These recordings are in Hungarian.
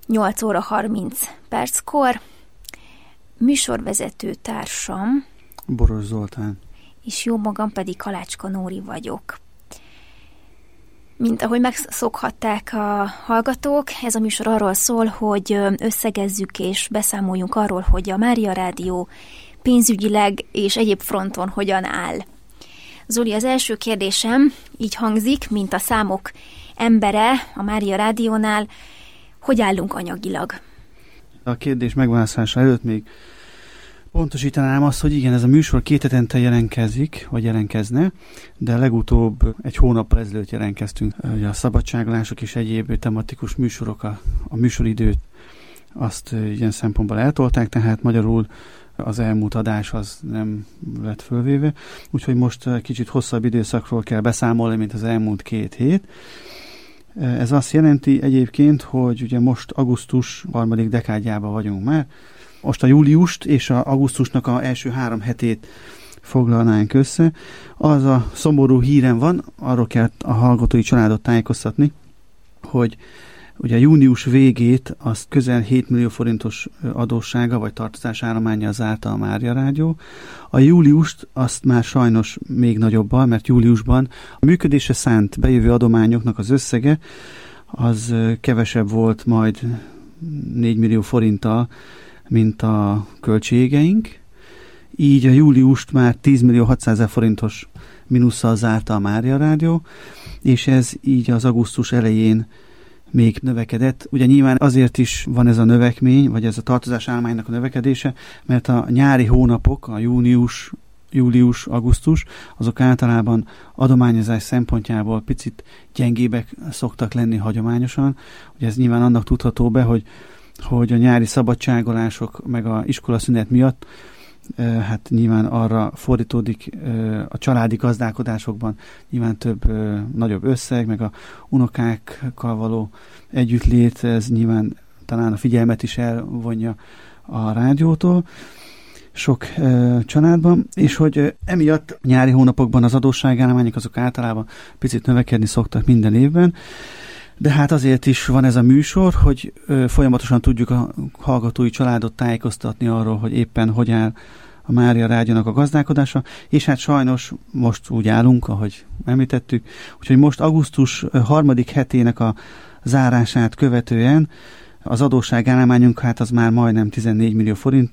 8 óra 30 perckor. Műsorvezető társam Boros Zoltán. És jó magam pedig Kalácska Nóri vagyok. Mint ahogy megszokhatták a hallgatók, ez a műsor arról szól, hogy összegezzük és beszámoljunk arról, hogy a Mária Rádió pénzügyileg és egyéb fronton hogyan áll. Zoli, az első kérdésem így hangzik, mint a számok embere a Mária Rádiónál, hogy állunk anyagilag? A kérdés megválaszolása előtt még pontosítanám azt, hogy igen, ez a műsor 2 hetente jelentkezik, vagy jelentkezne, de legutóbb egy hónappal ezelőtt jelentkeztünk. Ugye a szabadságlások és egyéb tematikus műsorok, a műsoridőt azt ilyen szempontból eltolták, tehát magyarul az elmúlt adás az nem lett fölvéve, úgyhogy most kicsit hosszabb időszakról kell beszámolni, mint az elmúlt 2 hét. Ez azt jelenti egyébként, hogy ugye most augusztus 3. dekádjában vagyunk már. Most a júliust és a augusztusnak a első 3 hetét foglalnánk össze. Az a szomorú hírem van, arról kell a hallgatói családot tájékoztatni, hogy ugye június végét azt közel 7 millió forintos adóssága vagy tartozásállománya zárta a Mária Rádió. A júliust azt már sajnos még nagyobbal, mert júliusban a működésre szánt bejövő adományoknak az összege az kevesebb volt majd 4 millió forinttal, mint a költségeink. Így a júliust már 10 millió 600 000 forintos mínusszal zárta a Mária Rádió, és ez így az augusztus elején még növekedett. Ugye nyilván azért is van ez a növekmény, vagy ez a tartozásállománynak a növekedése, mert a nyári hónapok, a július, augusztus, azok általában adományozás szempontjából picit gyengébbek szoktak lenni hagyományosan. Ugye ez nyilván annak tudható be, hogy a nyári szabadságolások meg a iskolaszünet miatt hát nyilván arra fordítódik a családi gazdálkodásokban nyilván nagyobb összeg, meg a unokákkal való együttlét, ez nyilván talán a figyelmet is elvonja a rádiótól sok családban, és hogy emiatt nyári hónapokban az adósságállományok azok általában picit növekedni szoktak minden évben, de hát azért is van ez a műsor, hogy folyamatosan tudjuk a hallgatói családot tájékoztatni arról, hogy éppen hogy áll a Mária Rádiónak a gazdálkodása, és hát sajnos most úgy állunk, ahogy említettük, úgyhogy most augusztus 3. hetének a zárását követően az adósságállományunk hát az már majdnem 14 millió forint,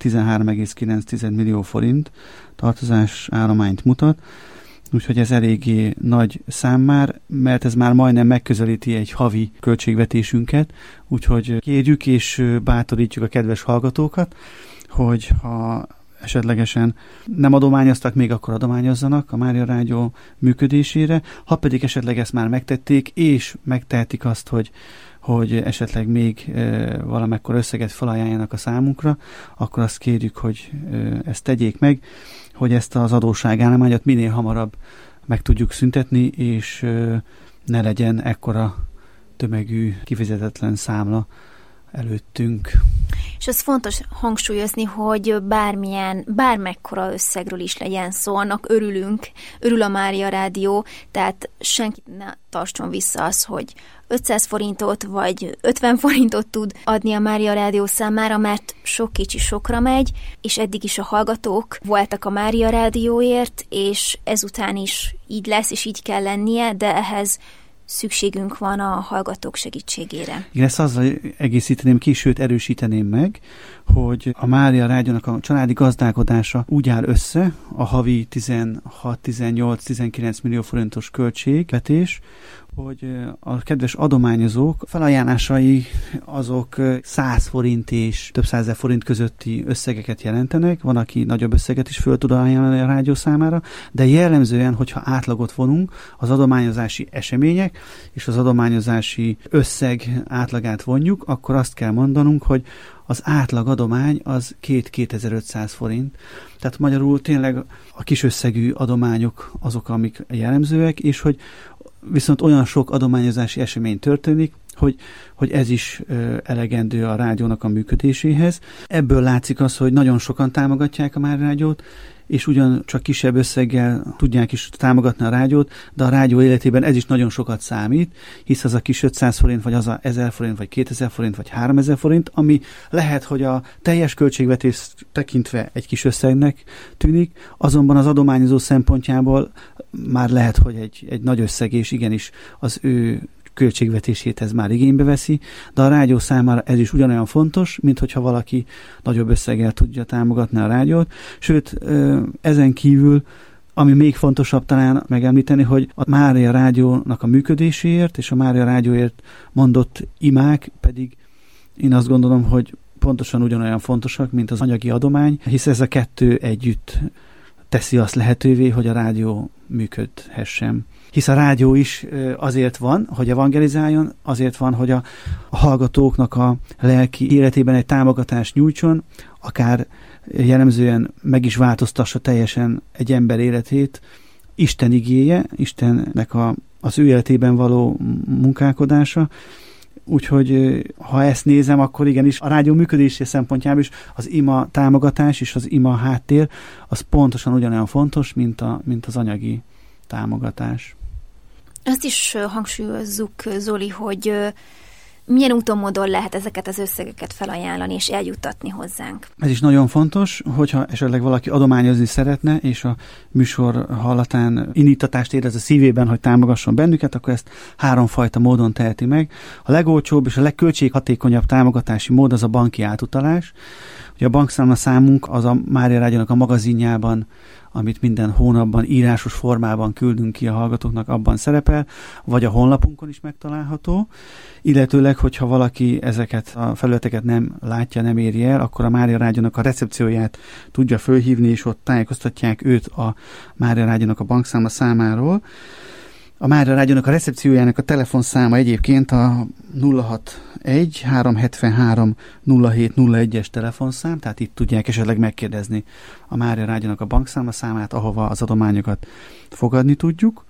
13,9 millió forint tartozásállományt mutat, úgyhogy ez eléggé nagy szám már, mert ez már majdnem megközelíti egy havi költségvetésünket, úgyhogy kérjük és bátorítjuk a kedves hallgatókat, hogy ha esetlegesen nem adományoztak még, akkor adományozzanak a Mária Rádió működésére, ha pedig esetleg ezt már megtették, és megtehetik azt, hogy esetleg még valamekkor összeget felajánljanak a számunkra, akkor azt kérjük, hogy ezt tegyék meg, hogy ezt az adósságállományot minél hamarabb meg tudjuk szüntetni, és ne legyen ekkora tömegű, kifizetetlen számla előttünk. És ez fontos hangsúlyozni, hogy bármekkora összegről is legyen szó, annak örül a Mária Rádió, tehát senki ne tartson vissza az, hogy 500 forintot vagy 50 forintot tud adni a Mária Rádió számára, mert sok kicsi sokra megy, és eddig is a hallgatók voltak a Mária Rádióért, és ezután is így lesz, és így kell lennie, de ehhez szükségünk van a hallgatók segítségére. Igen, ezt azzal egészíteném ki, sőt erősíteném meg, hogy a Mária Rádiónak a családi gazdálkodása úgy áll össze, a havi 16, 18, 19 millió forintos költségvetés, hogy a kedves adományozók felajánlásai azok 100 forint és több százezer forint közötti összegeket jelentenek, van, aki nagyobb összeget is föl tud ajánlani a rádió számára, de jellemzően, hogyha átlagot vonunk, az adományozási események és az adományozási összeg átlagát vonjuk, akkor azt kell mondanunk, hogy az átlag adomány az 2500 forint. Tehát magyarul tényleg a kis összegű adományok azok, amik jellemzőek, és hogy viszont olyan sok adományozási esemény történik, hogy ez is elegendő a rádiónak a működéséhez. Ebből látszik az, hogy nagyon sokan támogatják a Mária Rádiót, és ugyancsak kisebb összeggel tudják is támogatni a rádiót, de a rádió életében ez is nagyon sokat számít, hisz az a kis 500 forint, vagy az a 1000 forint, vagy 2000 forint, vagy 3000 forint, ami lehet, hogy a teljes költségvetést tekintve egy kis összegnek tűnik, azonban az adományozó szempontjából már lehet, hogy egy nagy összeg, és igenis az ő költségvetését ez már igénybe veszi, de a rádió számára ez is ugyanolyan fontos, mint hogyha valaki nagyobb összeggel tudja támogatni a rádiót. Sőt, ezen kívül, ami még fontosabb talán megemlíteni, hogy a Mária Rádiónak a működéséért és a Mária Rádióért mondott imák pedig én azt gondolom, hogy pontosan ugyanolyan fontosak, mint az anyagi adomány, hisz ez a kettő együtt teszi azt lehetővé, hogy a rádió működhessen. Hisz a rádió is azért van, hogy evangelizáljon, azért van, hogy a hallgatóknak a lelki életében egy támogatást nyújtson, akár jellemzően meg is változtassa teljesen egy ember életét. Isten igéje, Istennek az ő életében való munkálkodása. Úgyhogy ha ezt nézem, akkor igenis a rádió működési szempontjából is az ima támogatás és az ima háttér az pontosan ugyanolyan fontos, mint az anyagi támogatás. Azt is hangsúlyozzuk, Zoli, hogy milyen úton módon lehet ezeket az összegeket felajánlani és eljuttatni hozzánk. Ez is nagyon fontos, hogyha esetleg valaki adományozni szeretne, és a műsor hallatán indítatást érez a szívében, hogy támogasson bennünket, akkor ezt 3 fajta módon teheti meg. A legolcsóbb és a legköltséghatékonyabb támogatási mód az a banki átutalás. Ugye a bankszámlaszámunk az a Mária Rádiónak a magazinjában, amit minden hónapban írásos formában küldünk ki a hallgatóknak, abban szerepel, vagy a honlapunkon is megtalálható. Illetőleg, hogyha valaki ezeket a felületeket nem látja, nem éri el, akkor a Mária Rádiónak a recepcióját tudja fölhívni, és ott tájékoztatják őt a Mária Rádiónak a bankszámla számáról. A Mária Rádiónak a recepciójának a telefonszáma egyébként a 061 373 0701-es telefonszám, tehát itt tudják esetleg megkérdezni a Mária Rádiónak a bankszámla számát, ahova az adományokat fogadni tudjuk.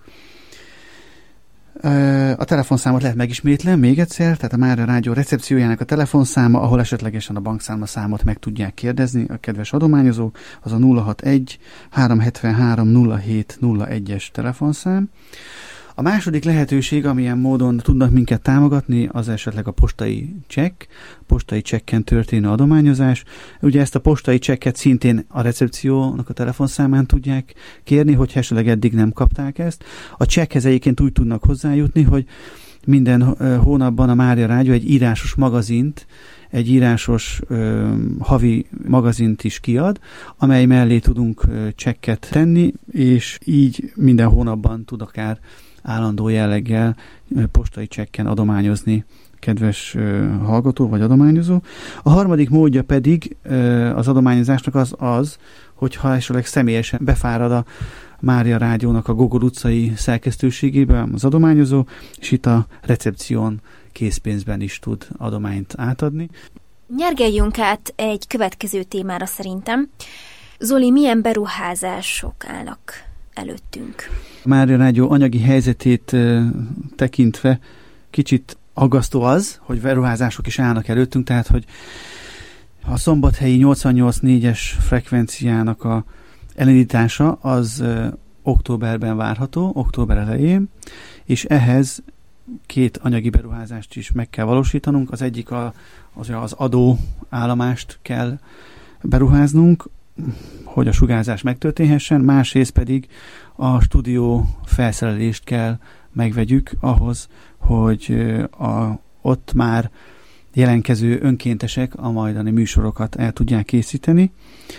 A telefonszámot lehet megismétlen még egyszer, tehát a Mária Rádió recepciójának a telefonszáma, ahol esetlegesen a bankszámla számot meg tudják kérdezni a kedves adományozók, az a 061 373 0701-es telefonszám. A második lehetőség, amilyen módon tudnak minket támogatni, az esetleg a postai csekken történő adományozás. Ugye ezt a postai csekket szintén a recepciónak a telefonszámán tudják kérni, hogyha esetleg eddig nem kapták ezt. A csekkhez egyébként úgy tudnak hozzájutni, hogy minden hónapban a Mária Rádió egy írásos magazint, egy írásos havi magazint is kiad, amely mellé tudunk csekket tenni, és így minden hónapban tud akár állandó jelleggel postai csekken adományozni kedves hallgató vagy adományozó. A harmadik módja pedig az adományozásnak az, hogyha esetleg személyesen befárad a Mária Rádiónak a Gogol utcai szerkesztőségébe az adományozó, és itt a recepción készpénzben is tud adományt átadni. Nyergeljünk át egy következő témára szerintem. Zoli, milyen beruházások állnak előttünk? A Mária Rádió anyagi helyzetét tekintve kicsit aggasztó az, hogy beruházások is állnak előttünk, tehát hogy a szombathelyi 88.4-es frekvenciának a elindítása az októberben várható, október elején, és ehhez 2 anyagi beruházást is meg kell valósítanunk. Az egyik az adóállomást kell beruháznunk, hogy a sugárzás megtörténhessen, másrészt pedig a stúdió felszerelést kell megvegyük ahhoz, hogy ott már jelentkező önkéntesek a majdani műsorokat el tudják készíteni.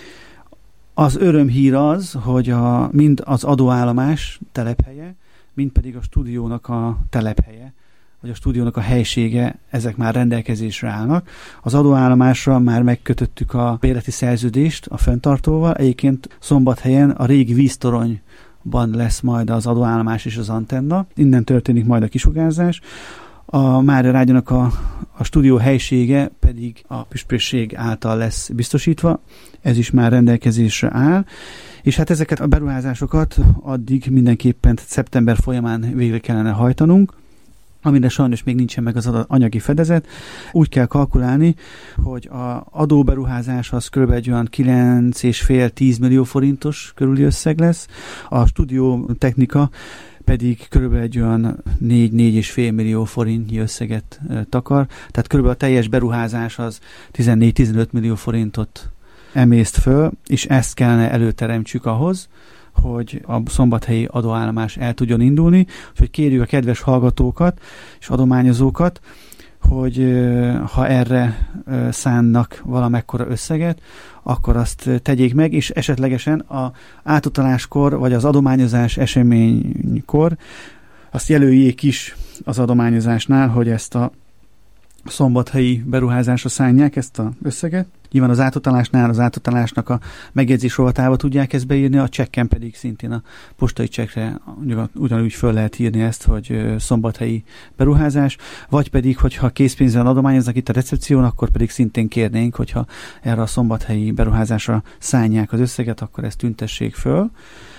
Az örömhír az, hogy mind az adóállomás telephelye, mind pedig a stúdiónak a telephelye, vagy a stúdiónak a helysége, ezek már rendelkezésre állnak. Az adóállomásra már megkötöttük a bérleti szerződést a fenntartóval. Egyébként Szombathelyen a régi víztoronyban lesz majd az adóállomás és az antenna. Innen történik majd a kisugárzás. A Mária Rádiónak a stúdió helysége pedig a püspökség által lesz biztosítva. Ez is már rendelkezésre áll. És hát ezeket a beruházásokat addig mindenképpen szeptember folyamán végre kellene hajtanunk. amire sajnos még nincsen meg az anyagi fedezet. Úgy kell kalkulálni, hogy az adóberuházás az kb. Egy olyan 9,5-10 millió forintos körüli összeg lesz, a stúdió technika pedig kb. Egy olyan 4-4,5 millió forintnyi összeget takar, tehát kb. A teljes beruházás az 14-15 millió forintot emészt föl, és ezt kellene előteremtsük ahhoz, hogy a szombathelyi adóállomás el tudjon indulni, úgyhogy kérjük a kedves hallgatókat és adományozókat, hogy ha erre szánnak valamekkora összeget, akkor azt tegyék meg, és esetlegesen az átutaláskor, vagy az adományozás eseménykor azt jelöljék is az adományozásnál, hogy ezt a szombathelyi beruházásra szánják ezt az összeget. Nyilván az átutalásnál az átutalásnak a megjegyzés rovatába tudják ezt beírni, a csekken pedig szintén a postai csekkre ugyanúgy föl lehet írni ezt, hogy szombathelyi beruházás, vagy pedig, hogyha készpénzben adományoznak itt a recepción, akkor pedig szintén kérnénk, hogyha erre a szombathelyi beruházásra szánják az összeget, akkor ezt tüntessék föl.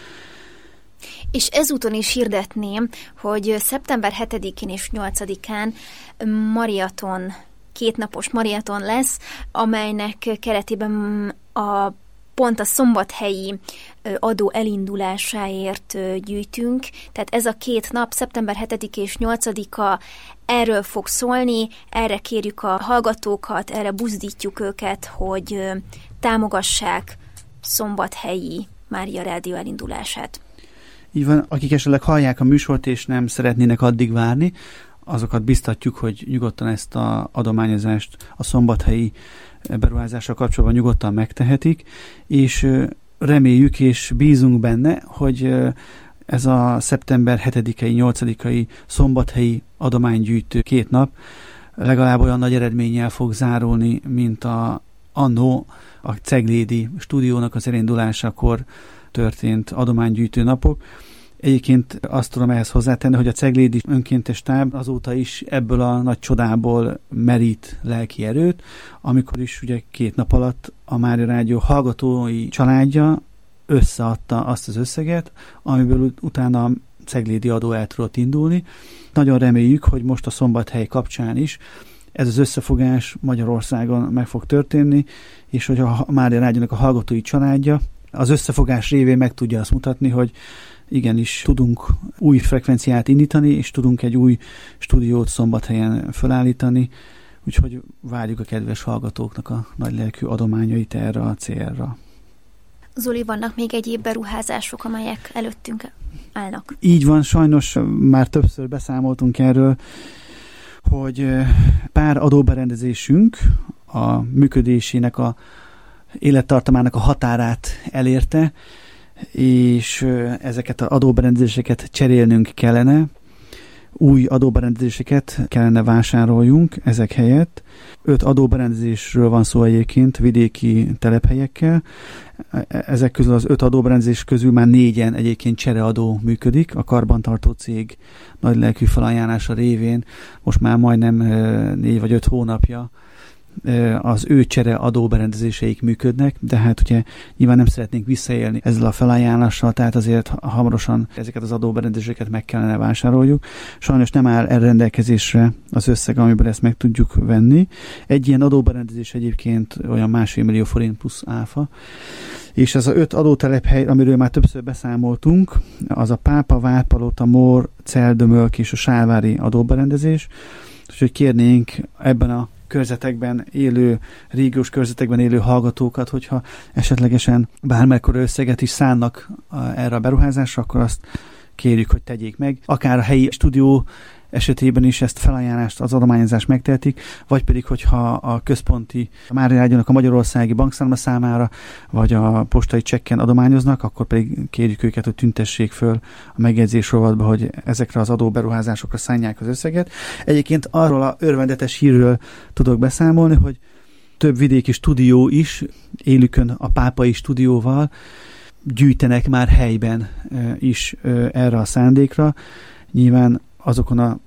És ezúton is hirdetném, hogy szeptember 7-én és 8-án maraton, 2 napos maraton lesz, amelynek keretében pont a szombathelyi adó elindulásáért gyűjtünk. Tehát ez a 2 nap, szeptember 7 és 8-a erről fog szólni, erre kérjük a hallgatókat, erre buzdítjuk őket, hogy támogassák Szombathelyi Mária Rádió elindulását. Így van, akik esetleg hallják a műsort és nem szeretnének addig várni, azokat biztatjuk, hogy nyugodtan ezt az adományozást a szombathelyi beruházással kapcsolatban nyugodtan megtehetik, és reméljük és bízunk benne, hogy ez a szeptember 7-i, 8-ai szombathelyi adománygyűjtő 2 nap legalább olyan nagy eredménnyel fog zárulni, mint annó a Ceglédi stúdiónak az elindulásakor történt adománygyűjtő napok. Egyébként azt tudom ehhez hozzátenni, hogy a Ceglédi önkéntes táb azóta is ebből a nagy csodából merít lelki erőt, amikor is ugye 2 nap alatt a Mária Rádió hallgatói családja összeadta azt az összeget, amiből utána a Ceglédi adó el tudott indulni. Nagyon reméljük, hogy most a Szombathely kapcsán is ez az összefogás Magyarországon meg fog történni, és hogy a Mária Rádiónak a hallgatói családja az összefogás révén meg tudja azt mutatni, hogy igenis tudunk új frekvenciát indítani, és tudunk egy új stúdiót Szombathelyen felállítani, úgyhogy várjuk a kedves hallgatóknak a nagylelkű adományait erre a célra. Zoli, vannak még egyéb beruházások, amelyek előttünk állnak? Így van, sajnos már többször beszámoltunk erről, hogy pár adóberendezésünk a működésének a élettartamának a határát elérte, és ezeket az adóberendezéseket cserélnünk kellene, új adóberendezéseket kellene vásároljunk ezek helyett. 5 adóberendezésről van szó egyébként vidéki telephelyekkel. Ezek közül az 5 adóberendezés közül már 4-en egyébként csereadó működik. A karbantartó cég nagylelkű felajánlása révén most már majdnem 4 vagy 5 hónapja az ő csere adóberendezéseik működnek, de hát ugye nyilván nem szeretnénk visszaélni ezzel a felajánlással, tehát azért hamarosan ezeket az adóberendezéseket meg kellene vásároljuk. Sajnos nem áll rendelkezésre az összeg, amiből ezt meg tudjuk venni. Egy ilyen adóberendezés egyébként olyan 1,5 millió forint plusz áfa, és ez az 5 adótelephely, amiről már többször beszámoltunk, az a Pápa, Várpalota, Mór, Celdömölk és a Sálvári adóberendezés, úgyhogy kérnénk ebben a körzetekben élő, régiós körzetekben élő hallgatókat, hogyha esetlegesen bármekkora összeget is szánnak erre a beruházásra, akkor azt kérjük, hogy tegyék meg. Akár a helyi stúdió esetében is ezt felajánlást, az adományozást megtehetik, vagy pedig, hogyha a központi a Mária Rádiónak a magyarországi bankszámla számára, vagy a postai csekken adományoznak, akkor pedig kérjük őket, hogy tüntessék föl a megjegyzés rovatba, hogy ezekre az adóberuházásokra szánják az összeget. Egyébként arról a örvendetes hírről tudok beszámolni, hogy több vidéki stúdió is, élükön a pápai stúdióval gyűjtenek már helyben is erre a szándékra. Nyilván azokon a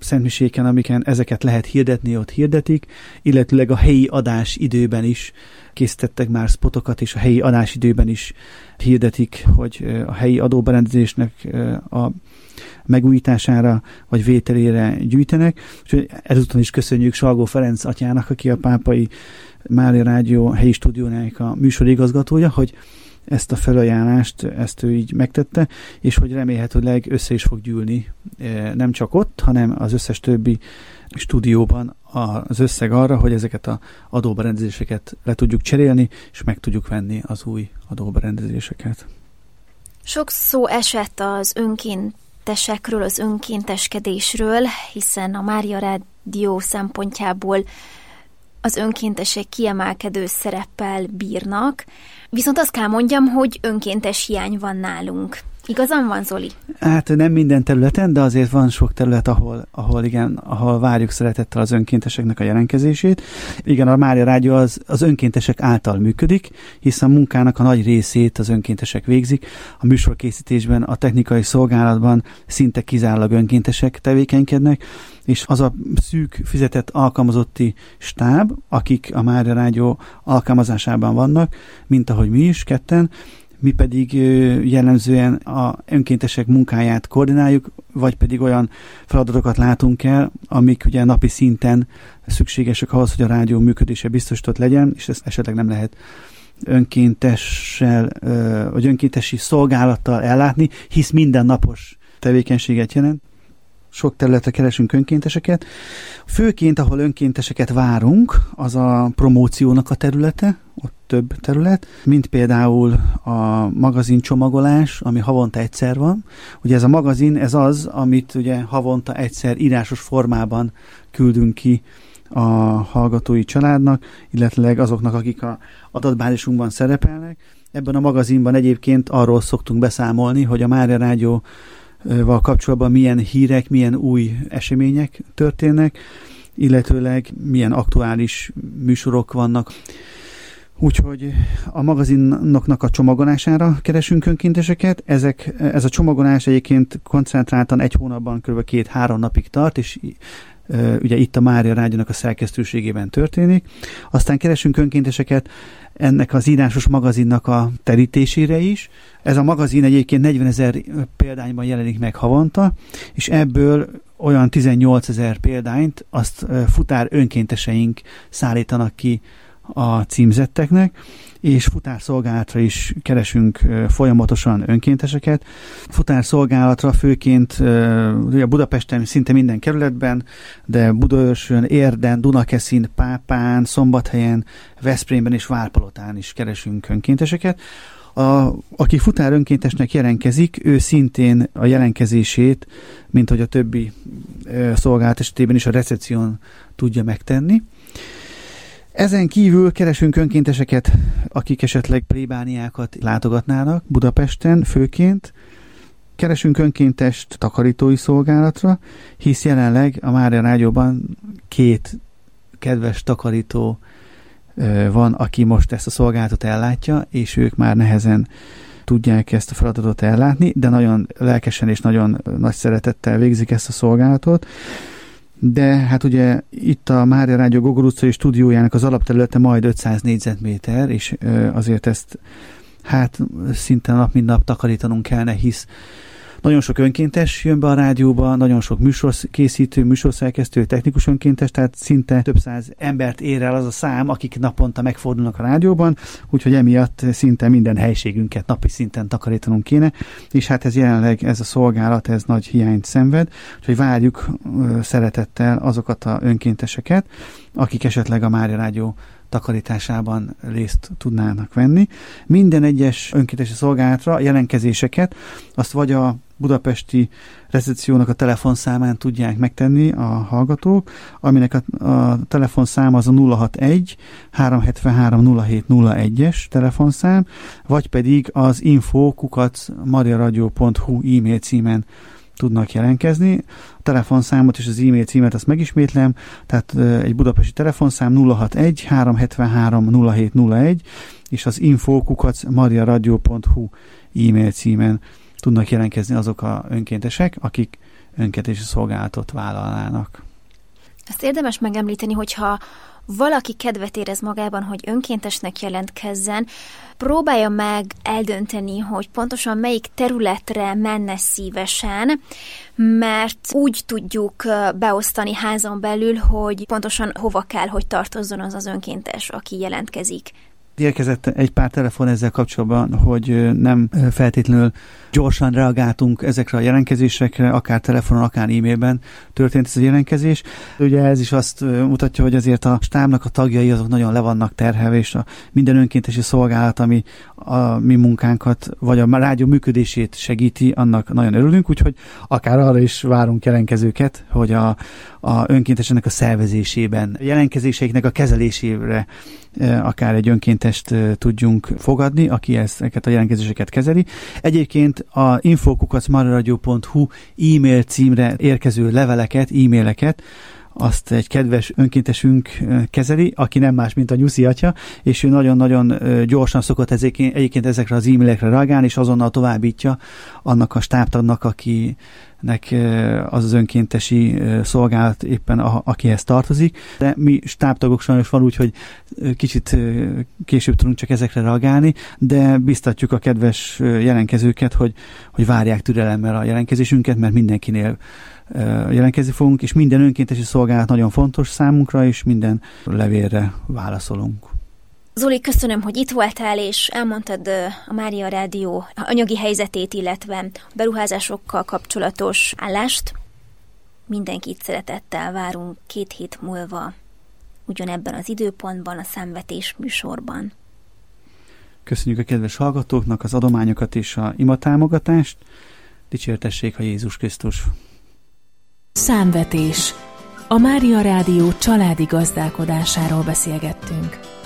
szentmiséken, amiken ezeket lehet hirdetni, ott hirdetik, illetőleg a helyi adás időben is készítettek már spotokat, és a helyi adásidőben is hirdetik, hogy a helyi adóberendezésnek a megújítására vagy vételére gyűjtenek. Úgyhogy ezúton is köszönjük Salgó Ferenc atyának, aki a Pápai Mária Rádió helyi stúdiójának a műsorigazgatója, hogy ezt a felajánlást, ezt ő így megtette, és hogy remélhetőleg össze is fog gyűlni nem csak ott, hanem az összes többi stúdióban az összeg arra, hogy ezeket az adóberendezéseket le tudjuk cserélni, és meg tudjuk venni az új adóberendezéseket. Sok szó esett az önkéntesekről, az önkénteskedésről, hiszen a Mária Rádió szempontjából az önkéntesek kiemelkedő szereppel bírnak, viszont azt kell mondjam, hogy önkéntes hiány van nálunk. Igazam van, Zoli? Hát nem minden területen, de azért van sok terület, ahol várjuk szeretettel az önkénteseknek a jelentkezését. Igen, a Mária Rádió az önkéntesek által működik, hiszen a munkának a nagy részét az önkéntesek végzik. A műsorkészítésben, a technikai szolgálatban szinte kizárólag önkéntesek tevékenykednek, és az a szűk fizetett alkalmazotti stáb, akik a Mária Rádió alkalmazásában vannak, mint ahogy mi is ketten, mi pedig jellemzően a önkéntesek munkáját koordináljuk, vagy pedig olyan feladatokat látunk el, amik ugye napi szinten szükségesek ahhoz, hogy a rádió működése biztosított legyen, és ezt esetleg nem lehet önkéntessel, vagy önkéntesi szolgálattal ellátni, hisz mindennapos tevékenységet jelent. Sok területre keresünk önkénteseket. Főként, ahol önkénteseket várunk, az a promóciónak a területe, ott több terület, mint például a magazin csomagolás, ami havonta egyszer van. Ugye ez a magazin, ez az, amit ugye havonta egyszer írásos formában küldünk ki a hallgatói családnak, illetve azoknak, akik a adatbázisunkban szerepelnek. Ebben a magazinban egyébként arról szoktunk beszámolni, hogy a Mária Rádió kapcsolatban milyen hírek, milyen új események történnek, illetőleg milyen aktuális műsorok vannak. Úgyhogy a magazinoknak a csomagolására keresünk önkénteseket. Ez a csomagolás egyébként koncentráltan egy hónapban kb. 2-3 napig tart, és ugye itt a Mária Rádiónak a szerkesztőségében történik. Aztán keresünk önkénteseket ennek az írásos magazinnak a terítésére is. Ez a magazin egyébként 40 000 példányban jelenik meg havonta, és ebből olyan 18 000 példányt azt futár önkénteseink szállítanak ki a címzetteknek, és futárszolgálatra is keresünk folyamatosan önkénteseket. Futárszolgálatra főként a Budapesten szinte minden kerületben, de Budaörsön, Érden, Dunakeszin, Pápán, Szombathelyen, Veszprémben és Várpalotán is keresünk önkénteseket. Aki futár önkéntesnek jelentkezik, ő szintén a jelentkezését, mint hogy a többi szolgálat esetében is a recepción tudja megtenni. Ezen kívül keresünk önkénteseket, akik esetleg plébániákat látogatnának Budapesten főként. Keresünk önkéntest takarítói szolgálatra, hisz jelenleg a Mária Rádióban 2 kedves takarító van, aki most ezt a szolgálatot ellátja, és ők már nehezen tudják ezt a feladatot ellátni, de nagyon lelkesen és nagyon nagy szeretettel végzik ezt a szolgálatot. De hát ugye itt a Mária Rádió Gogol utcai stúdiójának az alapterülete majd 500 négyzetméter, és azért ezt hát szinte nap mint nap takarítanunk kellene, hisz nagyon sok önkéntes jön be a rádióba, nagyon sok műsorkészítő, műsorszerkesztő, technikus önkéntes, tehát szinte több száz embert ér el az a szám, akik naponta megfordulnak a rádióban, úgyhogy emiatt szinte minden helységünket napi szinten takarítanunk kéne, és hát ez jelenleg, ez a szolgálat, ez nagy hiányt szenved, úgyhogy várjuk szeretettel azokat a önkénteseket, akik esetleg a Mária Rádió takarításában részt tudnának venni. Minden egyes önkéntesi szolgálatra jelentkezéseket azt vagy a budapesti recepciónak a telefonszámán tudják megtenni a hallgatók, aminek a telefonszám az a 061 373 0701-es telefonszám, vagy pedig az info@mariaradio.hu e-mail címen tudnak jelentkezni. A telefonszámot és az e-mail címet azt megismétlem, tehát egy budapesti telefonszám 061 373 0701 és az info@mariaradio.hu e-mail címen tudnak jelentkezni azok a önkéntesek, akik önkéntesi szolgálatot vállalnának. Ezt érdemes megemlíteni, hogyha valaki kedvet érez magában, hogy önkéntesnek jelentkezzen, próbálja meg eldönteni, hogy pontosan melyik területre menne szívesen, mert úgy tudjuk beosztani házon belül, hogy pontosan hova kell, hogy tartozzon az az önkéntes, aki jelentkezik. Érkezett egy pár telefon ezzel kapcsolatban, hogy nem feltétlenül gyorsan reagáltunk ezekre a jelentkezésekre, akár telefonon, akár e-mailben történt ez a jelentkezés. Ugye ez is azt mutatja, hogy azért a stábnak a tagjai azok nagyon le vannak terhelve, és minden önkéntesi szolgálat, ami a mi munkánkat, vagy a rádió működését segíti, annak nagyon örülünk, úgyhogy akár arra is várunk jelentkezőket, hogy a önkéntesenek a szervezésében, jelentkezéseiknek a kezelésére akár egy önkéntest tudjunk fogadni, aki ezeket a jelentkezéseket kezeli. Egyébként a info@mariaradio.hu e-mail címre érkező leveleket, e-maileket, azt egy kedves önkéntesünk kezeli, aki nem más, mint a Nyuszi atya, és ő nagyon-nagyon gyorsan szokott egyébként ezekre az e-mailekre reagálni, és azonnal továbbítja annak a stábtagnak, akinek az önkéntesi szolgálat éppen akihez tartozik. De mi stábtagok sajnos van úgy, hogy kicsit később tudunk csak ezekre reagálni, de biztatjuk a kedves jelentkezőket, hogy várják türelemmel a jelentkezésünket, mert mindenkinél jelentkezni fogunk, és minden önkéntesi szolgálat nagyon fontos számunkra, és minden levélre válaszolunk. Zoli, köszönöm, hogy itt voltál, és elmondtad a Mária Rádió anyagi helyzetét, illetve beruházásokkal kapcsolatos állást. Mindenkit szeretettel várunk 2 hét múlva, ugyanebben az időpontban, a Számvetés műsorban. Köszönjük a kedves hallgatóknak az adományokat és a imatámogatást. Dicsértessék a Jézus Krisztus! Számvetés. A Mária Rádió családi gazdálkodásáról beszélgettünk.